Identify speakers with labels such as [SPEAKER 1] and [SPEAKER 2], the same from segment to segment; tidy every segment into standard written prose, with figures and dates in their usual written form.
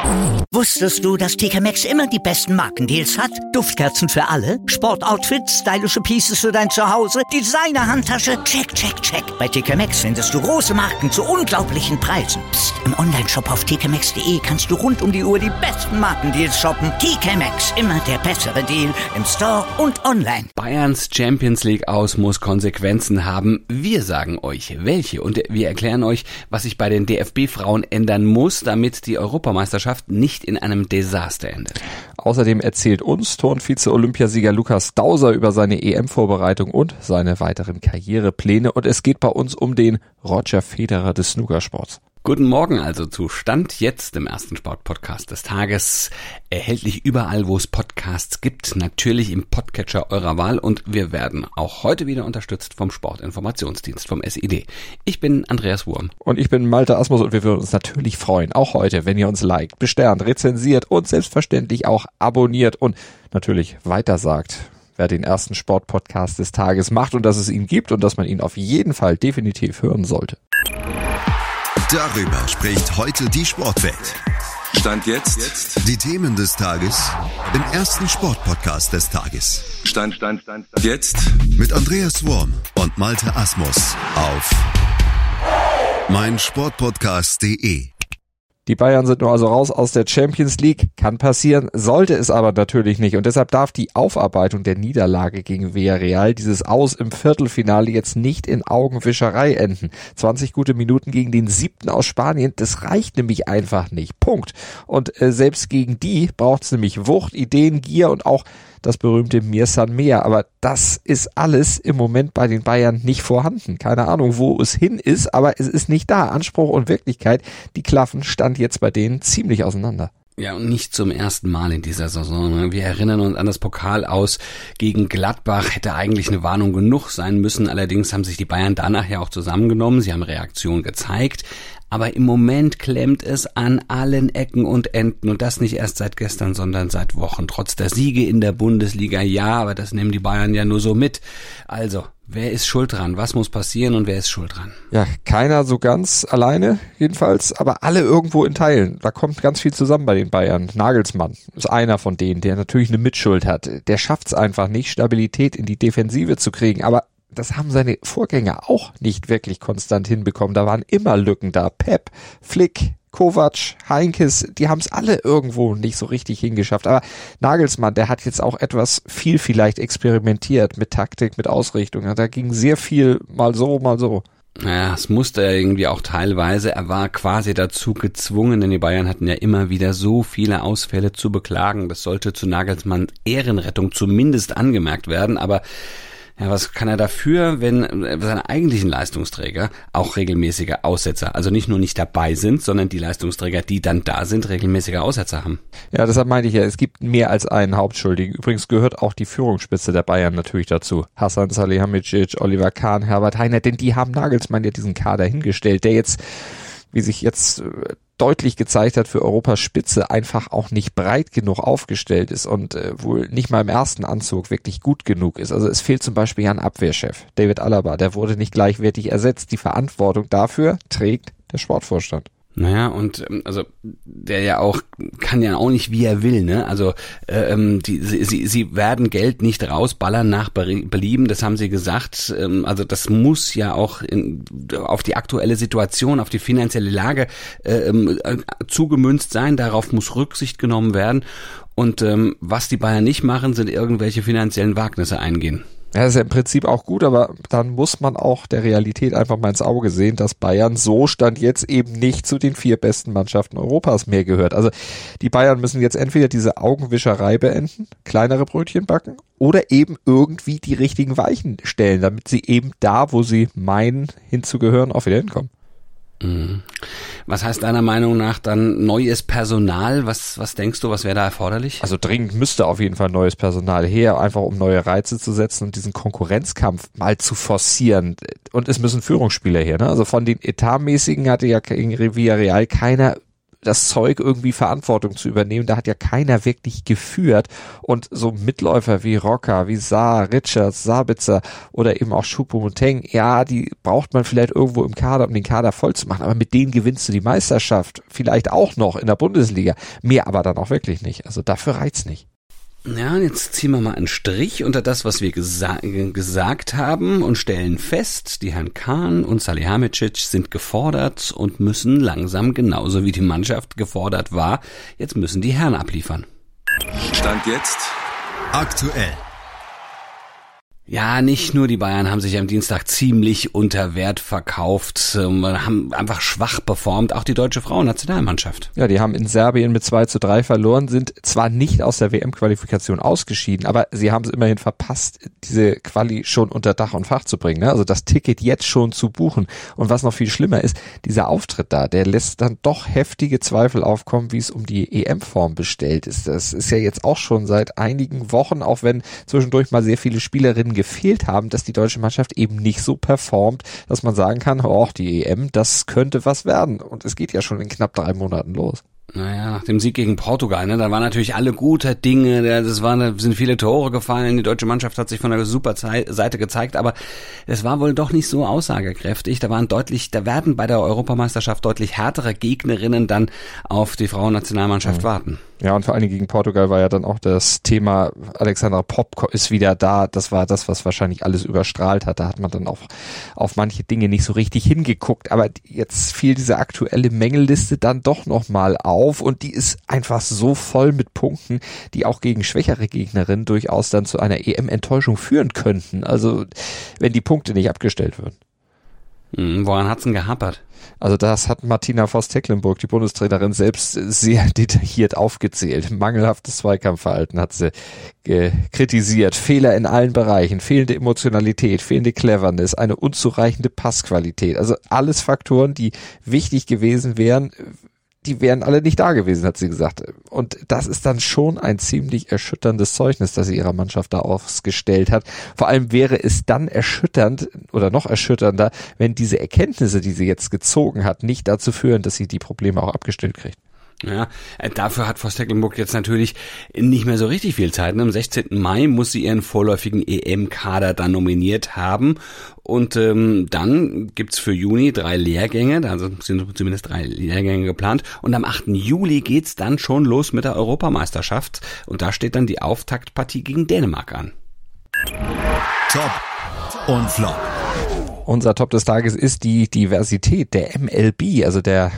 [SPEAKER 1] Wusstest du, dass TK Maxx immer die besten Markendeals hat? Duftkerzen für alle, Sportoutfits, stylische Pieces für dein Zuhause, Designer-Handtasche, check, check, check. Bei TK Maxx findest du große Marken zu unglaublichen Preisen. Psst. Im Onlineshop auf tkmaxx.de kannst du rund um die Uhr die besten Markendeals shoppen. TK Maxx, immer der bessere Deal im Store und online.
[SPEAKER 2] Bayerns Champions League aus muss Konsequenzen haben. Wir sagen euch, welche, und wir erklären euch, was sich bei den DFB-Frauen ändern muss, damit die Europameisterschaft nicht in einem Desaster endet.
[SPEAKER 3] Außerdem erzählt uns Turnvize-Olympiasieger Lukas Dauser über seine EM-Vorbereitung und seine weiteren Karrierepläne. Und es geht bei uns um den Roger Federer des Snookersports.
[SPEAKER 2] Guten Morgen also zu Stand jetzt, dem ersten Sportpodcast des Tages. Erhältlich überall, wo es Podcasts gibt, natürlich im Podcatcher eurer Wahl, und wir werden auch heute wieder unterstützt vom Sportinformationsdienst, vom SID. Ich bin Andreas Wurm.
[SPEAKER 3] Und ich bin Malte Asmus, und wir würden uns natürlich freuen, auch heute, wenn ihr uns liked, besternt, rezensiert und selbstverständlich auch abonniert und natürlich weitersagt, wer den ersten Sportpodcast des Tages macht und dass es ihn gibt und dass man ihn auf jeden Fall definitiv hören sollte.
[SPEAKER 4] Darüber spricht heute die Sportwelt.
[SPEAKER 5] Stand jetzt.
[SPEAKER 4] Die Themen des Tages im ersten Sportpodcast des Tages.
[SPEAKER 5] Stand jetzt.
[SPEAKER 4] Mit Andreas Wurm und Malte Asmus auf meinsportpodcast.de.
[SPEAKER 3] Die Bayern sind nur also raus aus der Champions League. Kann passieren, sollte es aber natürlich nicht. Und deshalb darf die Aufarbeitung der Niederlage gegen Villarreal, dieses Aus im Viertelfinale, jetzt nicht in Augenwischerei enden. 20 gute Minuten gegen den 7. aus Spanien, das reicht nämlich einfach nicht. Punkt. Und selbst gegen die braucht es nämlich Wucht, Ideen, Gier und auch das berühmte Mir San Mehr. Aber das ist alles im Moment bei den Bayern nicht vorhanden. Keine Ahnung, wo es hin ist, aber es ist nicht da. Anspruch und Wirklichkeit, die klaffen Stand jetzt bei denen ziemlich auseinander.
[SPEAKER 2] Ja, und nicht zum ersten Mal in dieser Saison. Wir erinnern uns an das Pokal-Aus gegen Gladbach. Hätte eigentlich eine Warnung genug sein müssen. Allerdings haben sich die Bayern danach ja auch zusammengenommen. Sie haben Reaktion gezeigt. Aber im Moment klemmt es an allen Ecken und Enden. Und das nicht erst seit gestern, sondern seit Wochen. Trotz der Siege in der Bundesliga, ja, aber das nehmen die Bayern ja nur so mit. Also, wer ist schuld dran? Was muss passieren und wer ist schuld dran?
[SPEAKER 3] Ja, keiner so ganz alleine jedenfalls, aber alle irgendwo in Teilen. Da kommt ganz viel zusammen bei den Bayern. Nagelsmann ist einer von denen, der natürlich eine Mitschuld hat. Der schafft es einfach nicht, Stabilität in die Defensive zu kriegen. Aber das haben seine Vorgänger auch nicht wirklich konstant hinbekommen. Da waren immer Lücken da. Pep, Flick, Kovac, Heinkes, die haben es alle irgendwo nicht so richtig hingeschafft. Aber Nagelsmann, der hat jetzt auch etwas viel vielleicht experimentiert mit Taktik, mit Ausrichtung. Ja, da ging sehr viel mal so, mal so.
[SPEAKER 2] Naja, es musste er irgendwie auch teilweise. Er war quasi dazu gezwungen, denn die Bayern hatten ja immer wieder so viele Ausfälle zu beklagen. Das sollte zu Nagelsmanns Ehrenrettung zumindest angemerkt werden, aber ja, was kann er dafür, wenn seine eigentlichen Leistungsträger auch regelmäßige Aussetzer, also nicht nur nicht dabei sind, sondern die Leistungsträger, die dann da sind, regelmäßige Aussetzer haben?
[SPEAKER 3] Ja, deshalb meinte ich ja, es gibt mehr als einen Hauptschuldigen. Übrigens gehört auch die Führungsspitze der Bayern natürlich dazu. Hasan Salihamidzic, Oliver Kahn, Herbert Heiner, denn die haben Nagelsmann ja diesen Kader hingestellt, der jetzt, wie sich jetzt deutlich gezeigt hat, für Europas Spitze einfach auch nicht breit genug aufgestellt ist und wohl nicht mal im ersten Anzug wirklich gut genug ist. Also es fehlt zum Beispiel ja ein Abwehrchef, David Alaba, der wurde nicht gleichwertig ersetzt. Die Verantwortung dafür trägt der Sportvorstand.
[SPEAKER 2] Naja, und also der ja auch kann ja auch nicht, wie er will, ne? Also sie werden Geld nicht rausballern nach Belieben, das haben sie gesagt. Also das muss ja auch auf die aktuelle Situation, auf die finanzielle Lage zugemünzt sein. Darauf muss Rücksicht genommen werden. Und was die Bayern nicht machen, sind irgendwelche finanziellen Wagnisse eingehen.
[SPEAKER 3] Ja, das ist ja im Prinzip auch gut, aber dann muss man auch der Realität einfach mal ins Auge sehen, dass Bayern so Stand jetzt eben nicht zu den 4 besten Mannschaften Europas mehr gehört. Also die Bayern müssen jetzt entweder diese Augenwischerei beenden, kleinere Brötchen backen oder eben irgendwie die richtigen Weichen stellen, damit sie eben da, wo sie meinen hinzugehören, auch wieder hinkommen.
[SPEAKER 2] Was heißt deiner Meinung nach dann neues Personal? Was denkst du, was wäre da erforderlich?
[SPEAKER 3] Also dringend müsste auf jeden Fall neues Personal her, einfach um neue Reize zu setzen und diesen Konkurrenzkampf mal zu forcieren. Und es müssen Führungsspieler her, ne? Also von den Etatmäßigen hatte ja gegen Villarreal keiner das Zeug, irgendwie Verantwortung zu übernehmen. Da hat ja keiner wirklich geführt. Und so Mitläufer wie Rocker, wie Saar, Richards, Sabitzer oder eben auch Choupo-Moting, ja, die braucht man vielleicht irgendwo im Kader, um den Kader voll zu machen. Aber mit denen gewinnst du die Meisterschaft. Vielleicht auch noch in der Bundesliga. Mehr aber dann auch wirklich nicht. Also dafür reicht's nicht.
[SPEAKER 2] Ja, und jetzt ziehen wir mal einen Strich unter das, was wir gesagt haben und stellen fest, die Herren Kahn und Salihamidzic sind gefordert und müssen langsam, genauso wie die Mannschaft gefordert war, jetzt müssen die Herren abliefern.
[SPEAKER 5] Stand jetzt
[SPEAKER 4] Aktuell.
[SPEAKER 2] Ja, nicht nur die Bayern haben sich am Dienstag ziemlich unter Wert verkauft, haben einfach schwach performt, auch die deutsche Frauennationalmannschaft.
[SPEAKER 3] Ja, die haben in Serbien mit 2:3 verloren, sind zwar nicht aus der WM-Qualifikation ausgeschieden, aber sie haben es immerhin verpasst, diese Quali schon unter Dach und Fach zu bringen, ne? Also das Ticket jetzt schon zu buchen. Und was noch viel schlimmer ist, dieser Auftritt da, der lässt dann doch heftige Zweifel aufkommen, wie es um die EM-Form bestellt ist. Das ist ja jetzt auch schon seit einigen Wochen, auch wenn zwischendurch mal sehr viele Spielerinnen gefehlt haben, dass die deutsche Mannschaft eben nicht so performt, dass man sagen kann, die EM, das könnte was werden. Und es geht ja schon in knapp 3 Monaten los.
[SPEAKER 2] Naja, nach dem Sieg gegen Portugal, ne, da waren natürlich alle gute Dinge, sind viele Tore gefallen, die deutsche Mannschaft hat sich von der super Seite gezeigt, aber es war wohl doch nicht so aussagekräftig. Da werden bei der Europameisterschaft deutlich härtere Gegnerinnen dann auf die Frauennationalmannschaft warten.
[SPEAKER 3] Ja, und vor allen Dingen gegen Portugal war ja dann auch das Thema, Alexandra Popp ist wieder da. Das war das, was wahrscheinlich alles überstrahlt hat. Da hat man dann auch auf manche Dinge nicht so richtig hingeguckt. Aber jetzt fiel diese aktuelle Mängelliste dann doch nochmal auf und die ist einfach so voll mit Punkten, die auch gegen schwächere Gegnerinnen durchaus dann zu einer EM-Enttäuschung führen könnten. Also wenn die Punkte nicht abgestellt würden.
[SPEAKER 2] Woran hat's denn gehapert?
[SPEAKER 3] Also das hat Martina Voss-Tecklenburg, die Bundestrainerin, selbst sehr detailliert aufgezählt. Mangelhaftes Zweikampfverhalten hat sie kritisiert. Fehler in allen Bereichen, fehlende Emotionalität, fehlende Cleverness, eine unzureichende Passqualität. Also alles Faktoren, die wichtig gewesen wären, die wären alle nicht da gewesen, hat sie gesagt. Und das ist dann schon ein ziemlich erschütterndes Zeugnis, das sie ihrer Mannschaft da ausgestellt hat. Vor allem wäre es dann erschütternd oder noch erschütternder, wenn diese Erkenntnisse, die sie jetzt gezogen hat, nicht dazu führen, dass sie die Probleme auch abgestellt kriegt.
[SPEAKER 2] Ja, dafür hat Voss-Tecklenburg jetzt natürlich nicht mehr so richtig viel Zeit. Am 16. Mai muss sie ihren vorläufigen EM-Kader dann nominiert haben. Und dann gibt's für Juni 3 Lehrgänge, also sind zumindest 3 Lehrgänge geplant. Und am 8. Juli geht's dann schon los mit der Europameisterschaft. Und da steht dann die Auftaktpartie gegen Dänemark an.
[SPEAKER 4] Top und Flop.
[SPEAKER 3] Unser Top des Tages ist die Diversität der MLB, also der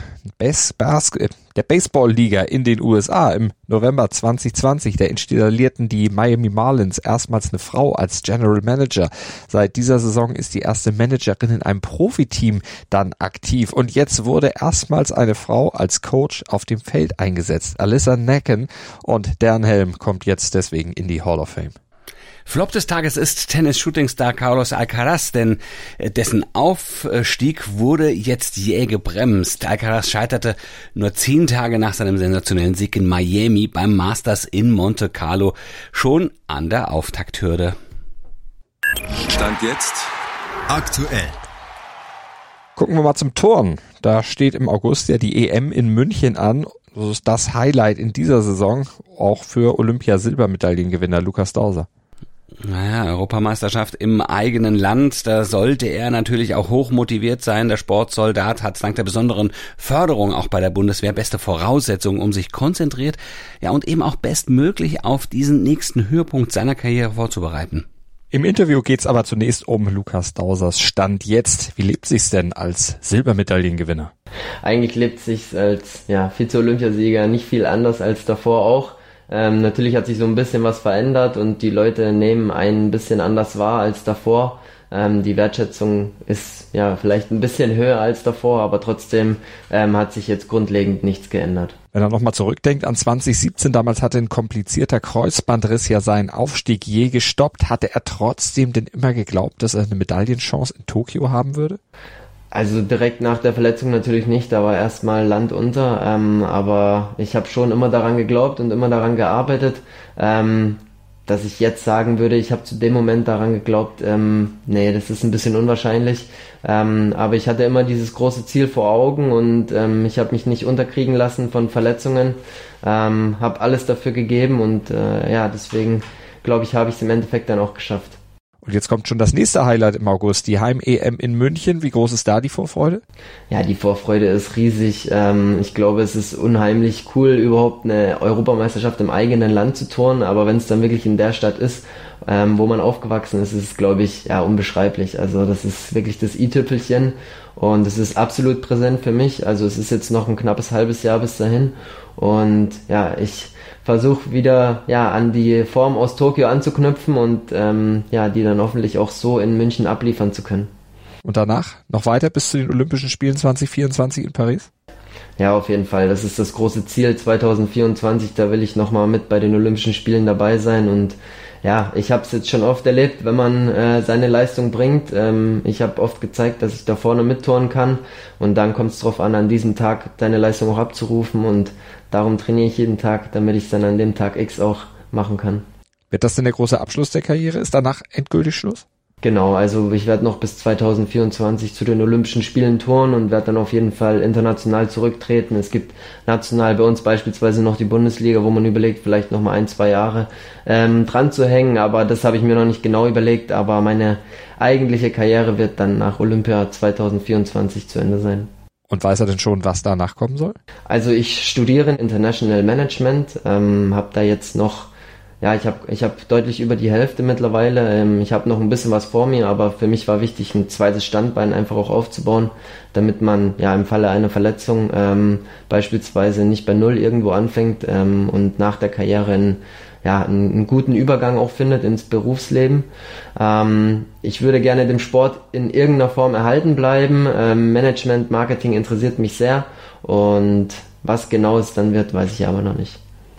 [SPEAKER 3] Baseball-Liga in den USA. Im November 2020, da installierten die Miami Marlins erstmals eine Frau als General Manager. Seit dieser Saison ist die erste Managerin in einem Profiteam dann aktiv. Und jetzt wurde erstmals eine Frau als Coach auf dem Feld eingesetzt. Alyssa Nakken, und deren Helm kommt jetzt deswegen in die Hall of Fame.
[SPEAKER 2] Flop des Tages ist Tennis-Shootingstar Carlos Alcaraz, denn dessen Aufstieg wurde jetzt jäh gebremst. Alcaraz scheiterte nur 10 Tage nach seinem sensationellen Sieg in Miami beim Masters in Monte Carlo schon an der Auftakthürde.
[SPEAKER 5] Stand jetzt
[SPEAKER 4] Aktuell.
[SPEAKER 3] Gucken wir mal zum Turnen. Da steht im August ja die EM in München an. Das ist das Highlight in dieser Saison, auch für Olympia-Silbermedaillengewinner Lukas Dauser.
[SPEAKER 2] Naja, Europameisterschaft im eigenen Land, da sollte er natürlich auch hoch motiviert sein. Der Sportsoldat hat dank der besonderen Förderung auch bei der Bundeswehr beste Voraussetzungen, um sich konzentriert, ja, und eben auch bestmöglich auf diesen nächsten Höhepunkt seiner Karriere vorzubereiten.
[SPEAKER 3] Im Interview geht's aber zunächst um Lukas Dausers Stand jetzt. Wie lebt sich's denn als Silbermedaillengewinner?
[SPEAKER 6] Eigentlich lebt sich's als Vize-Olympiasieger nicht viel anders als davor auch. Natürlich hat sich so ein bisschen was verändert und die Leute nehmen einen ein bisschen anders wahr als davor. Die Wertschätzung ist vielleicht ein bisschen höher als davor, aber trotzdem hat sich jetzt grundlegend nichts geändert.
[SPEAKER 3] Wenn er nochmal zurückdenkt an 2017, damals hatte ein komplizierter Kreuzbandriss ja seinen Aufstieg je gestoppt. Hatte er trotzdem denn immer geglaubt, dass er eine Medaillenchance in Tokio haben würde?
[SPEAKER 6] Also direkt nach der Verletzung natürlich nicht, da war erstmal Land unter, aber ich habe schon immer daran geglaubt und immer daran gearbeitet, dass ich jetzt sagen würde, ich habe zu dem Moment daran geglaubt, nee, das ist ein bisschen unwahrscheinlich. Aber ich hatte immer dieses große Ziel vor Augen und ich habe mich nicht unterkriegen lassen von Verletzungen, habe alles dafür gegeben und deswegen glaube ich, habe ich es im Endeffekt dann auch geschafft.
[SPEAKER 3] Und jetzt kommt schon das nächste Highlight im August, die Heim-EM in München. Wie groß ist da die Vorfreude? Ja, die Vorfreude ist riesig. Ich glaube, es ist unheimlich cool, überhaupt eine Europameisterschaft im eigenen Land zu turnen. Aber wenn es dann wirklich in der Stadt ist, wo man aufgewachsen ist, ist es, glaube ich, unbeschreiblich. Also das ist wirklich das i-Tüpfelchen und es ist absolut präsent für mich. Also es ist jetzt noch ein knappes halbes Jahr bis dahin und ich versuche wieder an die Form aus Tokio anzuknüpfen und die dann hoffentlich auch so in München abliefern zu können. Und danach noch weiter bis zu den Olympischen Spielen 2024 in Paris? Ja, auf jeden Fall. Das ist das große Ziel 2024. Da will ich nochmal mit bei den Olympischen Spielen dabei sein und ich habe es jetzt schon oft erlebt, wenn man seine Leistung bringt. Ich habe oft gezeigt, dass ich da vorne mitturnen kann und dann kommt es drauf an diesem Tag deine Leistung auch abzurufen und darum trainiere ich jeden Tag, damit ich es dann an dem Tag X auch machen kann. Wird das denn der große Abschluss der Karriere? Ist danach endgültig Schluss? Genau, also ich werde noch bis 2024 zu den Olympischen Spielen turnen und werde dann auf jeden Fall international zurücktreten. Es gibt national bei uns beispielsweise noch die Bundesliga, wo man überlegt, vielleicht noch mal 1-2 Jahre dran zu hängen, aber das habe ich mir noch nicht genau überlegt, aber meine eigentliche Karriere wird dann nach Olympia 2024 zu Ende sein. Und weiß er denn schon, was danach kommen soll? Also ich studiere International Management, habe da jetzt noch ich habe deutlich über die Hälfte mittlerweile. Ich habe noch ein bisschen was vor mir, aber für mich war wichtig, ein zweites Standbein einfach auch aufzubauen, damit man im Falle einer Verletzung beispielsweise nicht bei Null irgendwo anfängt und nach der Karriere einen guten Übergang auch findet ins Berufsleben. Ich würde gerne dem Sport in irgendeiner Form erhalten bleiben. Management, Marketing interessiert mich sehr und was genau es dann wird, weiß ich aber noch nicht.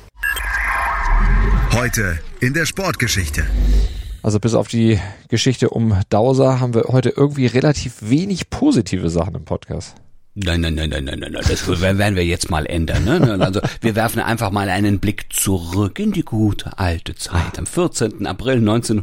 [SPEAKER 4] Heute in der Sportgeschichte.
[SPEAKER 3] Also bis auf die Geschichte um Dauser haben wir heute irgendwie relativ wenig positive Sachen im Podcast.
[SPEAKER 2] Nein, das werden wir jetzt mal ändern. Ne? Also wir werfen einfach mal einen Blick zurück in die gute alte Zeit. Am 14. April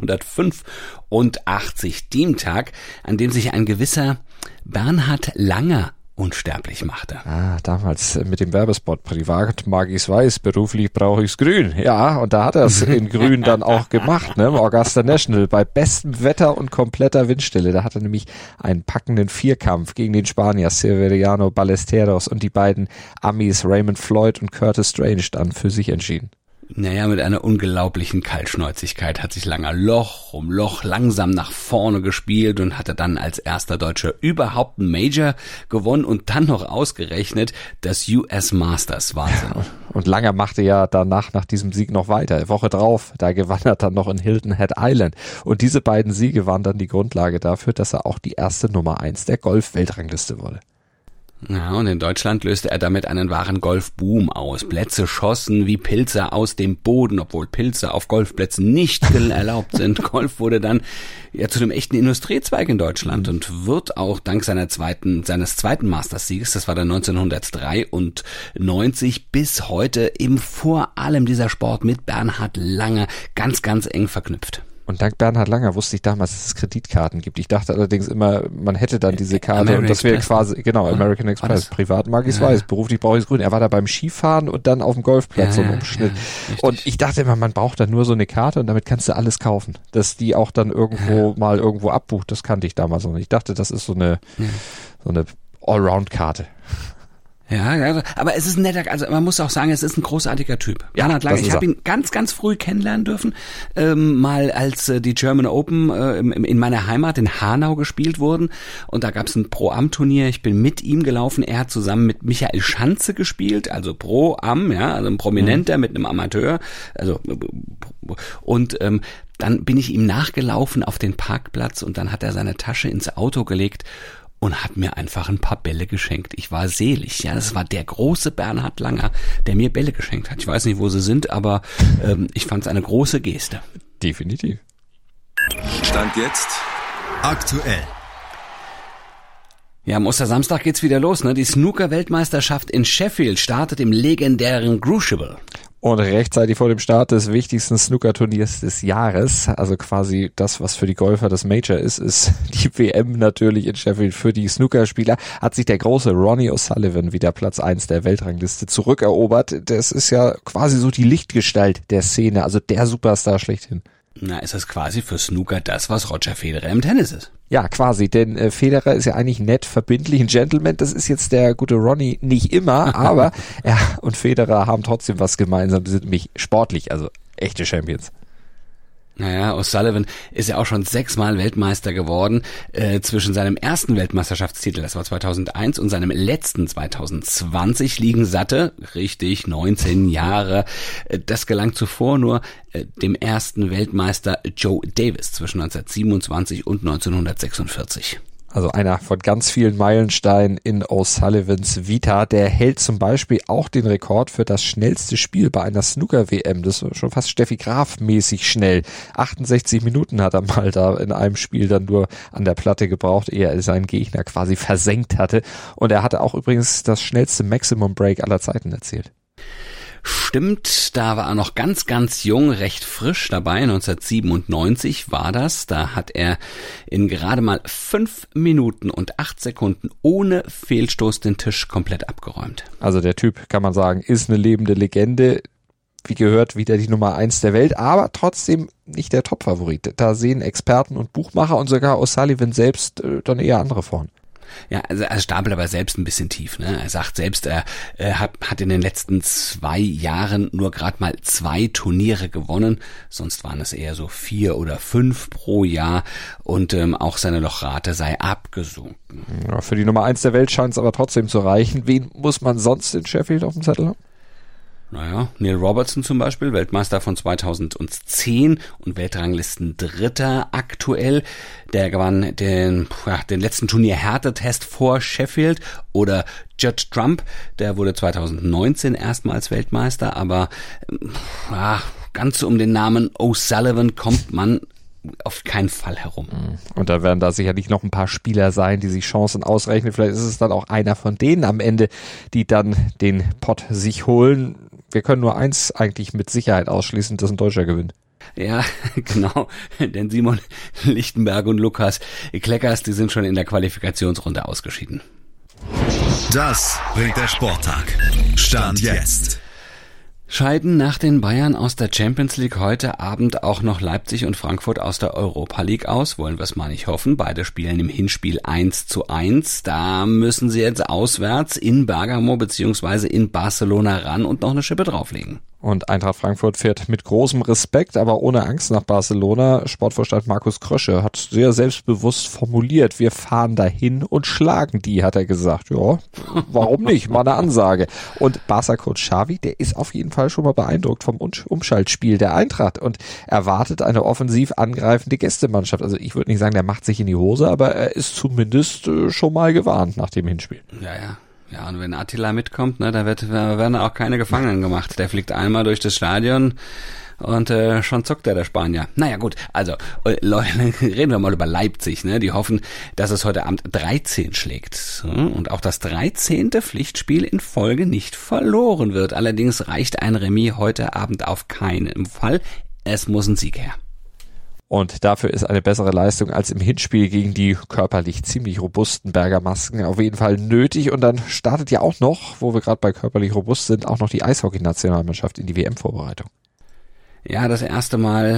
[SPEAKER 2] 1985, dem Tag, an dem sich ein gewisser Bernhard Langer unsterblich machte.
[SPEAKER 3] Damals mit dem Werbespot, privat mag ich's weiß, beruflich brauche ich's grün. Ja, und da hat er es in grün dann auch gemacht, ne, im Augusta National, bei bestem Wetter und kompletter Windstille. Da hat er nämlich einen packenden Vierkampf gegen den Spanier Severiano Ballesteros und die beiden Amis Raymond Floyd und Curtis Strange dann für sich entschieden.
[SPEAKER 2] Naja, mit einer unglaublichen Kaltschnäuzigkeit hat sich Langer Loch um Loch langsam nach vorne gespielt und hatte dann als erster Deutscher überhaupt einen Major gewonnen und dann noch ausgerechnet das US Masters. Wahnsinn.
[SPEAKER 3] Und Langer machte ja danach nach diesem Sieg noch weiter. Eine Woche drauf, da gewann er dann noch in Hilton Head Island. Und diese beiden Siege waren dann die Grundlage dafür, dass er auch die erste Nummer 1 der Golf-Weltrangliste wurde.
[SPEAKER 2] Ja, und in Deutschland löste er damit einen wahren Golfboom aus. Plätze schossen wie Pilze aus dem Boden, obwohl Pilze auf Golfplätzen nicht erlaubt sind. Golf wurde dann zu einem echten Industriezweig in Deutschland und wird auch dank seines zweiten Masters-Sieges, das war dann 1993, bis heute eben vor allem dieser Sport mit Bernhard Langer ganz, ganz eng verknüpft.
[SPEAKER 3] Und dank Bernhard Langer wusste ich damals, dass es Kreditkarten gibt. Ich dachte allerdings immer, man hätte dann diese Karte American und das wäre quasi, American Express. Privat mag ich es weiß, beruflich brauche ich es grün. Er war da beim Skifahren und dann auf dem Golfplatz so im Umschnitt. Und ich dachte immer, man braucht dann nur so eine Karte und damit kannst du alles kaufen. Dass die auch dann irgendwo abbucht, das kannte ich damals noch nicht. Ich dachte, das ist so eine Allround-Karte.
[SPEAKER 2] Ja, aber es ist ein netter, also man muss auch sagen, es ist ein großartiger Typ. Bernhard Langer, ich habe ihn ganz, ganz früh kennenlernen dürfen, mal als die German Open in meiner Heimat in Hanau gespielt wurden und da gab es ein Pro-Am-Turnier, ich bin mit ihm gelaufen, er hat zusammen mit Michael Schanze gespielt, also Pro-Am, also ein Prominenter mit einem Amateur, und dann bin ich ihm nachgelaufen auf den Parkplatz und dann hat er seine Tasche ins Auto gelegt und hat mir einfach ein paar Bälle geschenkt. Ich war selig, das war der große Bernhard Langer, der mir Bälle geschenkt hat. Ich weiß nicht, wo sie sind, aber ich fand es eine große Geste.
[SPEAKER 3] Definitiv.
[SPEAKER 5] Stand jetzt
[SPEAKER 4] aktuell.
[SPEAKER 2] Ja, am Ostersamstag geht's wieder los, ne? Die Snooker-Weltmeisterschaft in Sheffield startet im legendären Crucible.
[SPEAKER 3] Und rechtzeitig vor dem Start des wichtigsten Snookerturniers des Jahres, also quasi das, was für die Golfer das Major ist die WM natürlich in Sheffield für die Snookerspieler, hat sich der große Ronnie O'Sullivan wieder Platz 1 der Weltrangliste zurückerobert. Das ist ja quasi so die Lichtgestalt der Szene, also der Superstar schlechthin.
[SPEAKER 2] Na, ist das quasi für Snooker das, was Roger Federer im Tennis ist?
[SPEAKER 3] Ja, quasi, denn Federer ist ja eigentlich nett, verbindlich, ein Gentleman. Das ist jetzt der gute Ronnie nicht immer, aber er und Federer haben trotzdem was gemeinsam. Sie sind nämlich sportlich, also echte Champions.
[SPEAKER 2] Naja, O'Sullivan ist ja auch schon 6-mal Weltmeister geworden. Zwischen seinem ersten Weltmeisterschaftstitel, das war 2001, und seinem letzten 2020 liegen satte, richtig, 19 Jahre. Das gelang zuvor nur dem ersten Weltmeister Joe Davis zwischen 1927 und 1946.
[SPEAKER 3] Also einer von ganz vielen Meilensteinen in O'Sullivans Vita. Der hält zum Beispiel auch den Rekord für das schnellste Spiel bei einer Snooker-WM. Das ist schon fast Steffi Graf-mäßig schnell. 68 Minuten hat er mal da in einem Spiel dann nur an der Platte gebraucht, ehe er seinen Gegner quasi versenkt hatte. Und er hatte auch übrigens das schnellste Maximum Break aller Zeiten erzielt.
[SPEAKER 2] Stimmt, da war er noch ganz, ganz jung, recht frisch dabei, 1997 war das. Da hat er in gerade mal 5 Minuten und 8 Sekunden ohne Fehlstoß den Tisch komplett abgeräumt.
[SPEAKER 3] Also der Typ, kann man sagen, ist eine lebende Legende. Wie gehört, wieder die Nummer 1 der Welt, aber trotzdem nicht der Top-Favorit. Da sehen Experten und Buchmacher und sogar O'Sullivan selbst dann eher andere vorn.
[SPEAKER 2] Ja, also er stapelt aber selbst ein bisschen tief, ne? Er sagt selbst, er hat in den letzten 2 Jahren nur gerade mal 2 Turniere gewonnen, sonst waren es eher so 4 oder 5 pro Jahr und auch seine Lochrate sei abgesunken.
[SPEAKER 3] Ja, für die Nummer 1 der Welt scheint es aber trotzdem zu reichen. Wen muss man sonst in Sheffield auf dem Zettel haben?
[SPEAKER 2] Naja, Neil Robertson zum Beispiel, Weltmeister von 2010 und Weltranglisten Dritter aktuell. Der gewann den letzten Turnier-Härtetest vor Sheffield. Oder Judd Trump, der wurde 2019 erstmals Weltmeister, aber ganz um den Namen O'Sullivan kommt man auf keinen Fall herum.
[SPEAKER 3] Und da werden da sicherlich noch ein paar Spieler sein, die sich Chancen ausrechnen. Vielleicht ist es dann auch einer von denen am Ende, die dann den Pott sich holen. Wir können nur eins eigentlich mit Sicherheit ausschließen, dass ein Deutscher gewinnt.
[SPEAKER 2] Ja, genau, denn Simon Lichtenberg und Lukas Kleckers, die sind schon in der Qualifikationsrunde ausgeschieden.
[SPEAKER 4] Das bringt der Sporttag. Stand jetzt.
[SPEAKER 2] Scheiden nach den Bayern aus der Champions League heute Abend auch noch Leipzig und Frankfurt aus der Europa League aus. Wollen wir es mal nicht hoffen. Beide spielen im Hinspiel 1:1. Da müssen sie jetzt auswärts in Bergamo bzw. in Barcelona ran und noch eine Schippe drauflegen.
[SPEAKER 3] Und Eintracht Frankfurt fährt mit großem Respekt, aber ohne Angst nach Barcelona. Sportvorstand Markus Krösche hat sehr selbstbewusst formuliert, wir fahren dahin und schlagen die, hat er gesagt. Ja, warum nicht? Mal eine Ansage. Und Barca-Coach Xavi, der ist auf jeden Fall schon mal beeindruckt vom Umschaltspiel der Eintracht und erwartet eine offensiv angreifende Gästemannschaft. Also ich würde nicht sagen, der macht sich in die Hose, aber er ist zumindest schon mal gewarnt nach dem Hinspiel.
[SPEAKER 2] Ja, und wenn Attila mitkommt, ne, da werden auch keine Gefangenen gemacht. Der fliegt einmal durch das Stadion und schon zuckt der Spanier. Naja gut, also reden wir mal über Leipzig. Ne? Die hoffen, dass es heute Abend 13 schlägt und auch das 13. Pflichtspiel in Folge nicht verloren wird. Allerdings reicht ein Remis heute Abend auf keinen Fall. Es muss ein Sieg her.
[SPEAKER 3] Und dafür ist eine bessere Leistung als im Hinspiel gegen die körperlich ziemlich robusten Bergamasken auf jeden Fall nötig. Und dann startet ja auch noch, wo wir gerade bei körperlich robust sind, auch noch die Eishockey-Nationalmannschaft in die WM-Vorbereitung.
[SPEAKER 2] Ja, das erste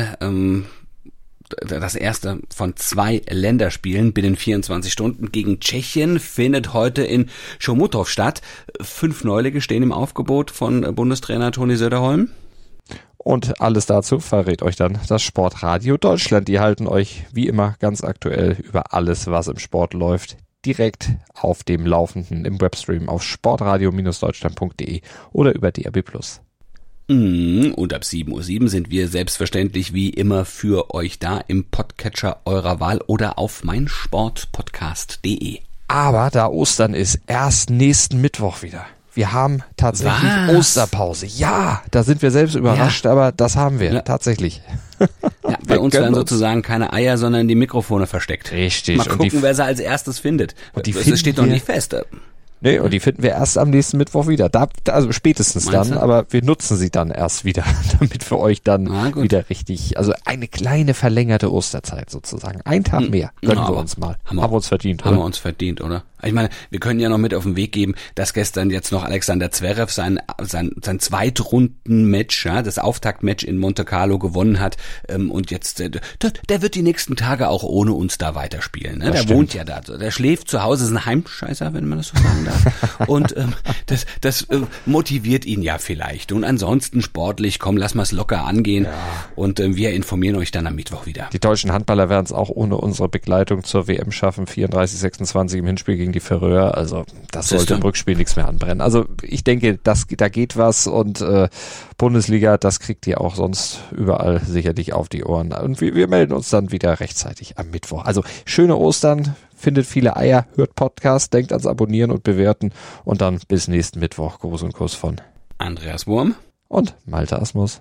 [SPEAKER 2] von 2 Länderspielen binnen 24 Stunden gegen Tschechien findet heute in Chomutov statt. 5 Neulinge stehen im Aufgebot von Bundestrainer Toni Söderholm.
[SPEAKER 3] Und alles dazu verrät euch dann das Sportradio Deutschland. Die halten euch wie immer ganz aktuell über alles, was im Sport läuft, direkt auf dem Laufenden im Webstream auf sportradio-deutschland.de oder über DAB+.
[SPEAKER 2] Und ab 7:07 Uhr sind wir selbstverständlich wie immer für euch da im Podcatcher eurer Wahl oder auf meinsportpodcast.de.
[SPEAKER 3] Aber da Ostern ist, erst nächsten Mittwoch wieder. Wir haben tatsächlich Osterpause. Ja, da sind wir selbst überrascht, aber das haben wir tatsächlich.
[SPEAKER 2] Ja, bei uns werden sozusagen keine Eier, sondern die Mikrofone versteckt.
[SPEAKER 3] Richtig.
[SPEAKER 2] Mal gucken, wer sie als erstes findet.
[SPEAKER 3] Und
[SPEAKER 2] das steht noch nicht fest.
[SPEAKER 3] Nee, und die finden wir erst am nächsten Mittwoch wieder. Also spätestens
[SPEAKER 2] Meinst
[SPEAKER 3] dann,
[SPEAKER 2] du?
[SPEAKER 3] aber wir nutzen sie dann erst wieder, damit für euch dann wieder richtig, also eine kleine verlängerte Osterzeit sozusagen. Ein Tag mehr gönnen wir uns mal. Haben wir uns verdient,
[SPEAKER 2] Haben wir uns verdient, oder? Ich meine, wir können ja noch mit auf den Weg geben, dass gestern jetzt noch Alexander Zverev sein Zweitrunden-Match, ja, das Auftaktmatch in Monte Carlo gewonnen hat, und jetzt, der wird die nächsten Tage auch ohne uns da weiterspielen, ne? Der wohnt ja da, der schläft zu Hause, ist ein Heimscheißer, wenn man das so sagen darf. Und das motiviert ihn ja vielleicht. Und ansonsten sportlich, komm, lass mal's locker angehen. Ja. Und wir informieren euch dann am Mittwoch wieder.
[SPEAKER 3] Die deutschen Handballer werden es auch ohne unsere Begleitung zur WM schaffen. 34-26 im Hinspiel gegen die Färöer. Also das sollte im Rückspiel nichts mehr anbrennen. Also ich denke, da geht was, und Bundesliga, das kriegt ihr auch sonst überall sicherlich auf die Ohren. Und wir melden uns dann wieder rechtzeitig am Mittwoch. Also schöne Ostern, findet viele Eier, hört Podcast, denkt ans Abonnieren und Bewerten, und dann bis nächsten Mittwoch. Gruß und Kuss von
[SPEAKER 2] Andreas Wurm
[SPEAKER 3] und Malte Asmus.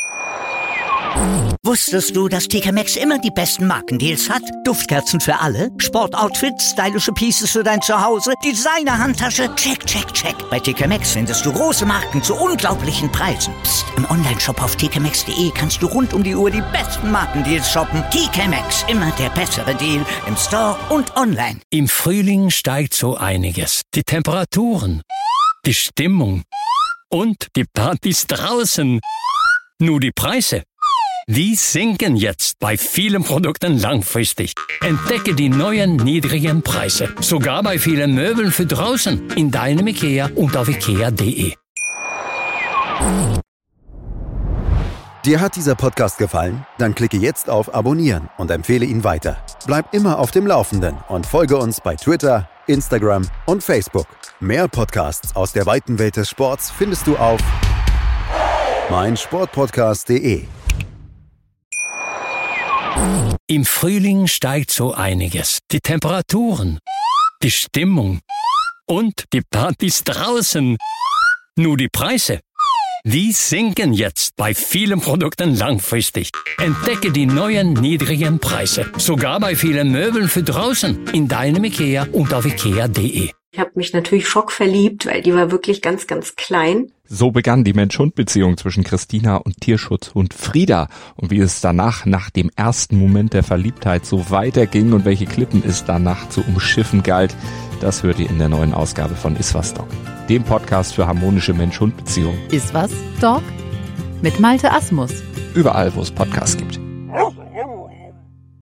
[SPEAKER 1] Wusstest du, dass TK Maxx immer die besten Markendeals hat? Duftkerzen für alle, Sportoutfits, stylische Pieces für dein Zuhause, Designer-Handtasche, check, check, check. Bei TK Maxx findest du große Marken zu unglaublichen Preisen. Psst. Im Onlineshop auf tkmaxx.de kannst du rund um die Uhr die besten Markendeals shoppen. TK Maxx, immer der bessere Deal im Store und online.
[SPEAKER 7] Im Frühling steigt so einiges. Die Temperaturen, die Stimmung und die Partys draußen. Nur die Preise, die sinken jetzt bei vielen Produkten langfristig. Entdecke die neuen niedrigen Preise. Sogar bei vielen Möbeln für draußen. In deinem IKEA und auf ikea.de.
[SPEAKER 4] Dir hat dieser Podcast gefallen? Dann klicke jetzt auf Abonnieren und empfehle ihn weiter. Bleib immer auf dem Laufenden und folge uns bei Twitter, Instagram und Facebook. Mehr Podcasts aus der weiten Welt des Sports findest du auf meinsportpodcast.de.
[SPEAKER 7] Im Frühling steigt so einiges. Die Temperaturen, die Stimmung und die Partys draußen. Nur die Preise, die sinken jetzt bei vielen Produkten langfristig. Entdecke die neuen niedrigen Preise. Sogar bei vielen Möbeln für draußen. In deinem IKEA und auf ikea.de.
[SPEAKER 8] Ich habe mich natürlich schockverliebt, weil die war wirklich ganz, ganz klein.
[SPEAKER 3] So begann die Mensch-Hund-Beziehung zwischen Christina und Tierschutzhund Frieda. Und wie es danach, nach dem ersten Moment der Verliebtheit, so weiterging und welche Klippen es danach zu umschiffen galt, das hört ihr in der neuen Ausgabe von Iswas Dog, dem Podcast für harmonische Mensch-Hund-Beziehungen.
[SPEAKER 9] Iswas Dog mit Malte Asmus.
[SPEAKER 3] Überall, wo es Podcasts gibt.